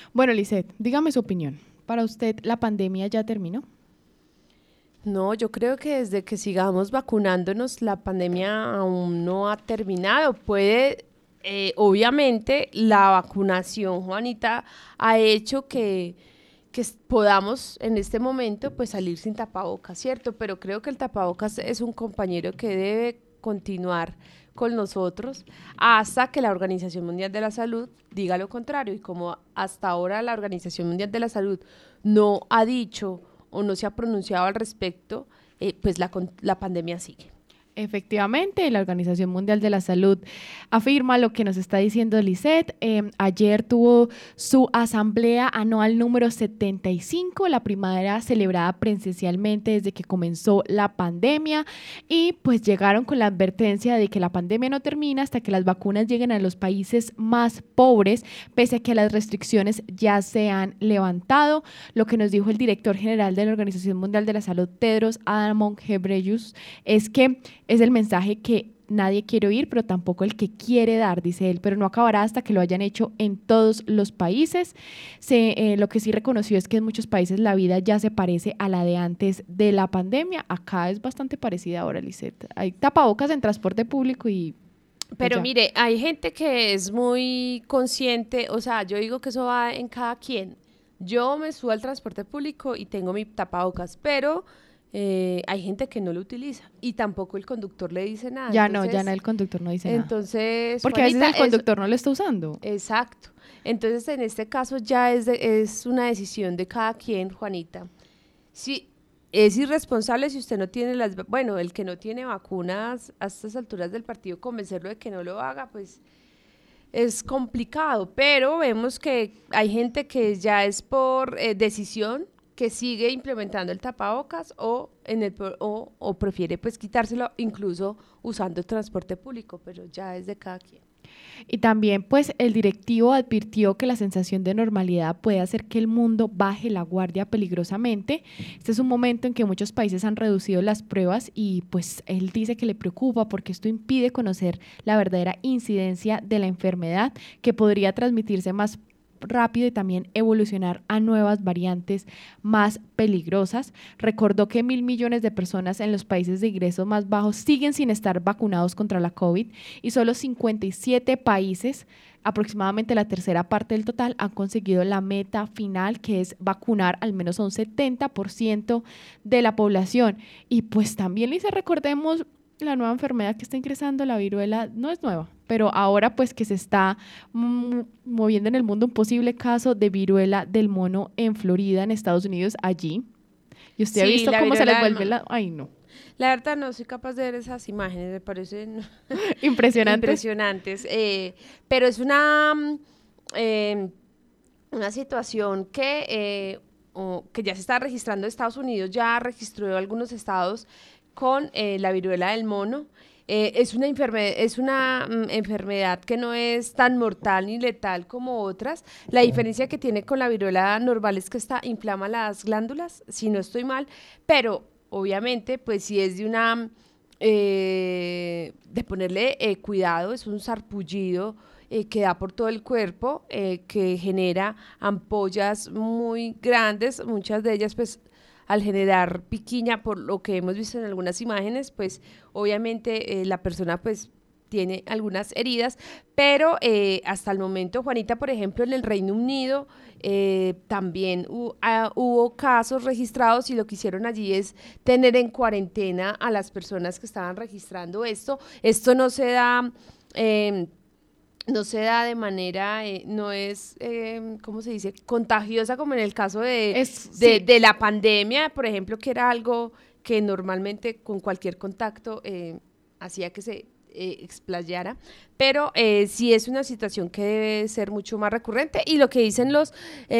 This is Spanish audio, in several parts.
Bueno, Lisette, dígame su opinión. ¿Para usted la pandemia ya terminó? No, yo creo que desde que sigamos vacunándonos, la pandemia aún no ha terminado. Obviamente, la vacunación, Juanita, ha hecho que podamos en este momento pues salir sin tapabocas, ¿cierto? Pero creo que el tapabocas es un compañero que debe continuar con nosotros hasta que la Organización Mundial de la Salud diga lo contrario. Y como hasta ahora la Organización Mundial de la Salud no ha dicho o no se ha pronunciado al respecto, pues la pandemia sigue. Efectivamente, la Organización Mundial de la Salud afirma lo que nos está diciendo Lisette. Ayer tuvo su asamblea anual número 75, la primera celebrada presencialmente desde que comenzó la pandemia, y pues llegaron con la advertencia de que la pandemia no termina hasta que las vacunas lleguen a los países más pobres, pese a que las restricciones ya se han levantado. Lo que nos dijo el director general de la Organización Mundial de la Salud, Tedros Adhanom Ghebreyesus, es que es el mensaje que nadie quiere oír, pero tampoco el que quiere dar, dice él, pero no acabará hasta que lo hayan hecho en todos los países. Lo que sí reconoció es que en muchos países la vida ya se parece a la de antes de la pandemia. Acá es bastante parecida ahora, Lisette. Hay tapabocas en transporte público y Pero ya. mire, hay gente que es muy consciente, o sea, yo digo que eso va en cada quien. Yo me subo al transporte público y tengo mi tapabocas, pero hay gente que no lo utiliza y tampoco el conductor le dice nada. Ya no, el conductor no dice nada. Entonces, Porque a veces Juanita, el conductor no lo está usando. exacto. Entonces, en este caso ya es una decisión de cada quien, Juanita. Si es irresponsable si usted no tiene bueno, el que no tiene vacunas a estas alturas del partido, convencerlo de que no lo haga, pues es complicado, pero vemos que hay gente que ya es por decisión que sigue implementando el tapabocas o prefiere pues quitárselo incluso usando el transporte público, pero ya es de cada quien. Y también, pues, el directivo advirtió que la sensación de normalidad puede hacer que el mundo baje la guardia peligrosamente. Este es un momento en que muchos países han reducido las pruebas y, pues, él dice que le preocupa porque esto impide conocer la verdadera incidencia de la enfermedad, que podría transmitirse más rápido y también evolucionar a nuevas variantes más peligrosas. Recordó que 1.000 millones de personas en los países de ingresos más bajos siguen sin estar vacunados contra la COVID y solo 57 países, aproximadamente la tercera parte del total, han conseguido la meta final, que es vacunar al menos a un 70% de la población. Y pues también, Lisa, recordemos la nueva enfermedad que está ingresando, la viruela, no es nueva, pero ahora pues que se está moviendo en el mundo un posible caso de viruela del mono en Florida, en Estados Unidos, allí. Y usted ha Sí, visto la cómo se les viruela del vuelve mono. Ay, no. La verdad no soy capaz de ver esas imágenes, me parecen Impresionantes. impresionantes, pero es eh, una situación que ya se está registrando en Estados Unidos, ya registró algunos estados con la viruela del mono. Es una enfermedad que no es tan mortal ni letal como otras. La diferencia que tiene con la viruela normal es que esta inflama las glándulas, si no estoy mal, pero obviamente, pues si es de ponerle cuidado, es un sarpullido que da por todo el cuerpo, que genera ampollas muy grandes, muchas de ellas pues al generar piquiña, por lo que hemos visto en algunas imágenes, pues obviamente la persona pues tiene algunas heridas, pero hasta el momento, Juanita, por ejemplo, en el Reino Unido también hubo casos registrados y lo que hicieron allí es tener en cuarentena a las personas que estaban registrando esto. Esto eh, no se da de manera, no es, ¿cómo se dice?, contagiosa como en el caso Sí. de la pandemia, por ejemplo, que era algo que normalmente con cualquier contacto hacía que se explayara, pero sí es una situación que debe ser mucho más recurrente y lo que dicen los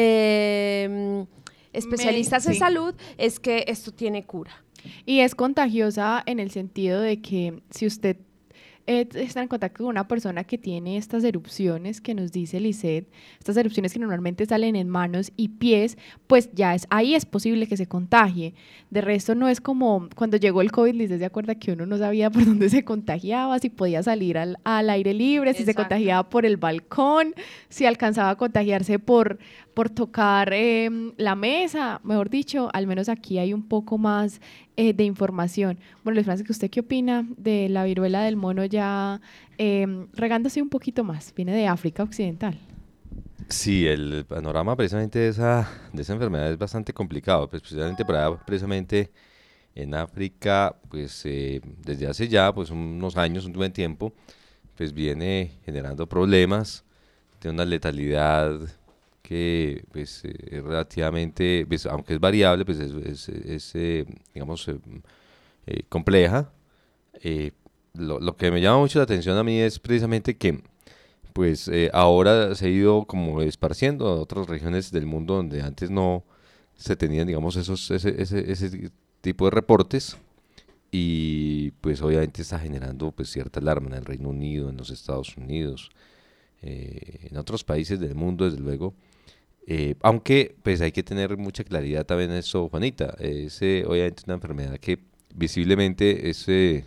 especialistas en Sí. salud es que esto tiene cura. Y es contagiosa en el sentido de que si usted estar en contacto con una persona que tiene estas erupciones que nos dice Lisette, estas erupciones que normalmente salen en manos y pies, pues ya ahí es posible que se contagie. De resto no es como cuando llegó el COVID, Lisette se acuerda que uno no sabía por dónde se contagiaba, si podía salir al aire libre, si se contagiaba por el balcón, si alcanzaba a contagiarse por tocar la mesa, mejor dicho, al menos aquí hay un poco más de información. Bueno, Luis Francisco, ¿usted qué opina de la viruela del mono ya regándose un poquito más? Viene de África Occidental. Sí, el panorama precisamente de esa enfermedad es bastante complicado, pues precisamente por allá, precisamente en África, pues desde hace ya pues unos años, un buen tiempo, pues viene generando problemas, tiene una letalidad que pues es relativamente, pues, aunque es variable, pues digamos, compleja. Lo que me llama mucho la atención a mí es precisamente que pues ahora se ha ido como esparciendo a otras regiones del mundo donde antes no se tenían, digamos, ese tipo de reportes, y pues obviamente está generando pues cierta alarma en el Reino Unido, en los Estados Unidos, en otros países del mundo, desde luego. Aunque pues hay que tener mucha claridad también en eso, Juanita. Es obviamente una enfermedad que visiblemente es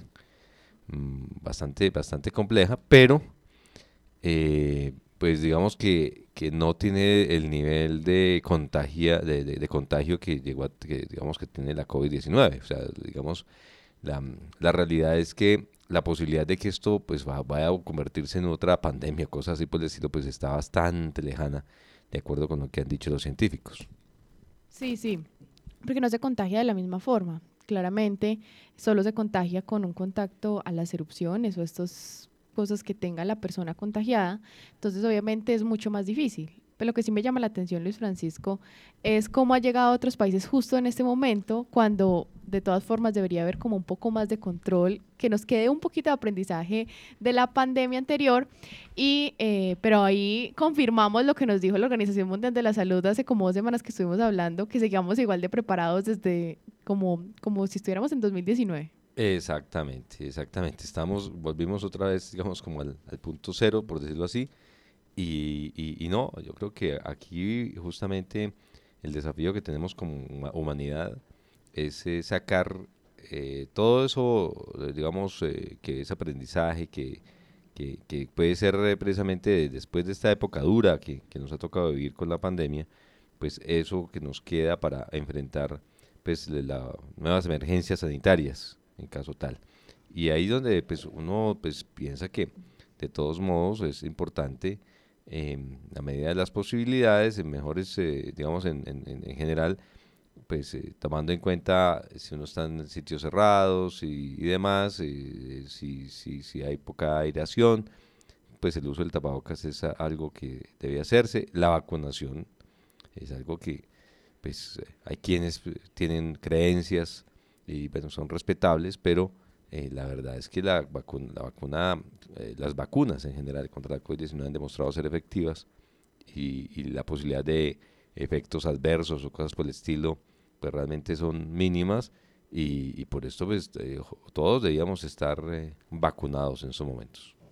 bastante compleja, pero pues digamos que no tiene el nivel de contagio que digamos que tiene la COVID-19. O sea, digamos, la realidad es que la posibilidad de que esto pues vaya a convertirse en otra pandemia, cosas así por el estilo, pues está bastante lejana, de acuerdo con lo que han dicho los científicos. Sí, sí, porque no se contagia de la misma forma. Claramente, solo se contagia con un contacto a las erupciones o estas cosas que tenga la persona contagiada. Entonces, obviamente, es mucho más difícil. Pero lo que sí me llama la atención, Luis Francisco, es cómo ha llegado a otros países justo en este momento, cuando de todas formas debería haber como un poco más de control, que nos quede un poquito de aprendizaje de la pandemia anterior. Pero ahí confirmamos lo que nos dijo la Organización Mundial de la Salud hace como 2 semanas que estuvimos hablando, que seguíamos igual de preparados desde como si estuviéramos en 2019. Exactamente. Volvimos otra vez, digamos, como al punto cero, por decirlo así. Y no, yo creo que aquí justamente el desafío que tenemos como humanidad es sacar todo eso, digamos, que es aprendizaje, que puede ser precisamente después de esta época dura que nos ha tocado vivir con la pandemia, pues eso que nos queda para enfrentar pues las nuevas emergencias sanitarias en caso tal. Y ahí donde pues uno pues piensa que de todos modos es importante, a medida de las posibilidades, en mejores, digamos, en general, pues tomando en cuenta si uno está en sitios cerrados y demás, si hay poca aireación, pues el uso del tapabocas es algo que debe hacerse. La vacunación es algo que, pues, hay quienes tienen creencias y bueno, son respetables, pero la verdad es que las vacunas en general contra la COVID-19 han demostrado ser efectivas, y la posibilidad de efectos adversos o cosas por el estilo, pues realmente son mínimas, y por esto pues todos debíamos estar vacunados en esos momentos.